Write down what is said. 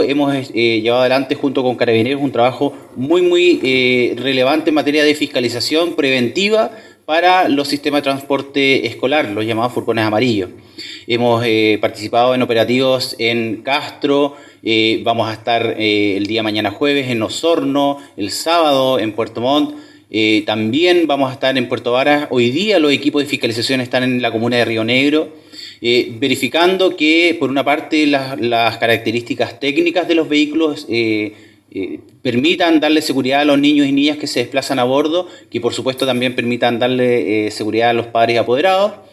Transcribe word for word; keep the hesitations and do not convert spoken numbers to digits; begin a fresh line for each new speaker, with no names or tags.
Hemos eh, llevado adelante junto con Carabineros un trabajo muy, muy eh, relevante en materia de fiscalización preventiva para los sistemas de transporte escolar, los llamados furgones amarillos. Hemos eh, participado en operativos en Castro, eh, vamos a estar eh, el día mañana jueves en Osorno, el sábado en Puerto Montt. Eh, también vamos a estar en Puerto Varas. Hoy día los equipos de fiscalización están en la comuna de Río Negro, eh, verificando que, por una parte, las, las características técnicas de los vehículos eh, eh, permitan darle seguridad a los niños y niñas que se desplazan a bordo, que por supuesto también permitan darle eh, seguridad a los padres y apoderados.